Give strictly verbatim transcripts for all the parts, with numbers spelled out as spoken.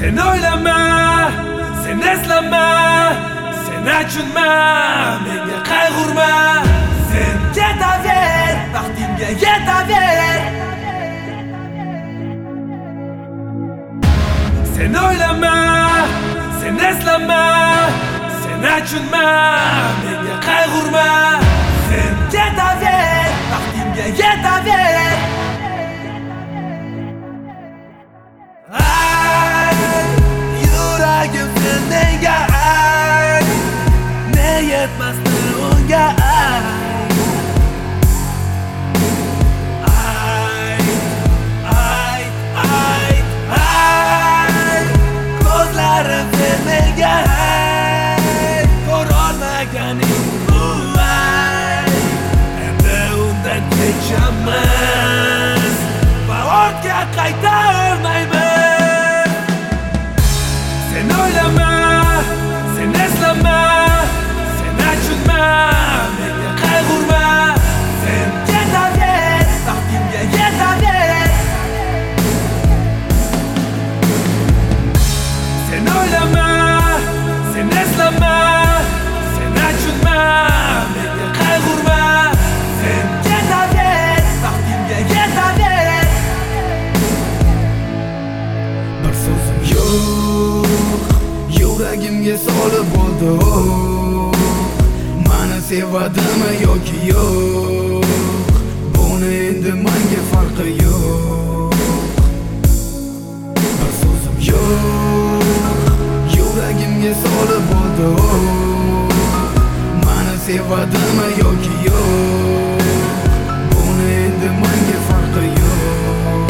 Sen o'ylama, sen eslama, sen achunma, menga qayg'urma. Sen ketaver, baxtimga yetaver. Sen o'ylama, sen eslama, sen achunma, menga qayg'urma. Sen ketaver, baxtimga yetaver. Yuragim senga ay, ne yetmasdi unga ay. Ay, ay, ay, ay, ko'zlarim senga ay, ko'rolmaganing bu ay. Endi undan kechamiz va ortga qayta olmaymiz. Sen o'ylama, sen eslama, sen achunma, menga qayg'urma. Sen ketaver, baxtimga yetaver. Sen o'ylama, sen eslama, sen achunma, menga qayg'urma. Sen ketaver, baxtimga yetaver. Bir so'zim yo'q, yuragimga solib bo'ldi o'q. Mani sevadimi yoki yo'q, buni endi menga farqi yo'q. Bir so'zim yo'q, yuragimga solib bo'ldi o'q. Mani sevadimi yoki yo'q, buni endi menga farqi yo'q.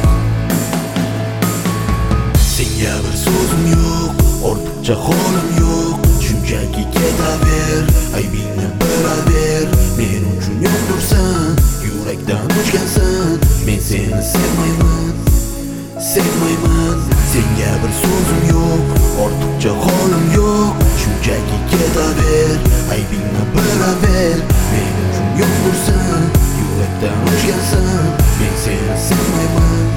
Senga bir so'zim yo'q, ortiqcha holim yo'q. Shunchaki ketaver, aybingni bilaver. Men uchun yo'qdirsan, yurakdan o'chgansan. Men seni sevmayman, sevmayman. Senga bir so'zim yo'q, ortiqcha holim yo'q. Shunchaki ketaver, aybingni bilaver. Men uchun yo'qdirsan, yurakdan o'chgansan. Men seni sevmayman.